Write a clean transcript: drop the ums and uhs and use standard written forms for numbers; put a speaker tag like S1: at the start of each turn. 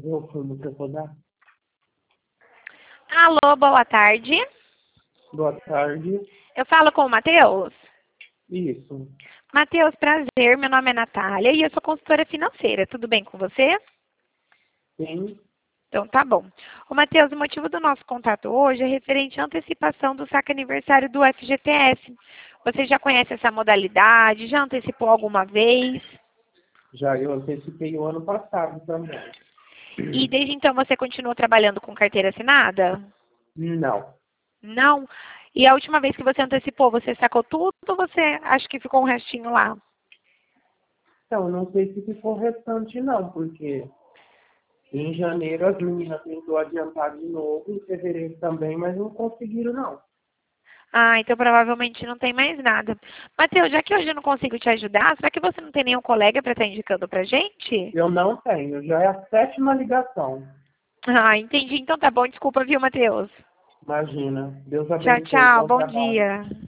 S1: Eu fumo para podar.
S2: Alô, boa tarde.
S1: Boa tarde.
S2: Eu falo com o Matheus?
S1: Isso.
S2: Matheus, prazer. Meu nome é Natália e eu sou consultora financeira. Tudo bem com você?
S1: Sim.
S2: Então tá bom. Ô, Matheus, o motivo do nosso contato hoje é referente à antecipação do saque aniversário do FGTS. Você já conhece essa modalidade? Já antecipou alguma vez?
S1: Já eu antecipei o ano passado também.
S2: E desde então você continua trabalhando com carteira assinada?
S1: Não.
S2: Não? E a última vez que você antecipou, você sacou tudo ou você acha que ficou um restinho lá?
S1: Então, não sei se ficou restante não, porque em janeiro as meninas tentou adiantar de novo, em fevereiro também, mas não conseguiram não.
S2: Ah, então provavelmente não tem mais nada. Matheus, já que hoje eu não consigo te ajudar, será que você não tem nenhum colega para estar indicando pra gente?
S1: Eu não tenho, já é a 7ª ligação.
S2: Ah, entendi. Então tá bom. Desculpa, viu, Matheus?
S1: Imagina. Deus
S2: Tchau,
S1: abençoe,
S2: tchau.
S1: bom
S2: Bom
S1: trabalho.
S2: dia.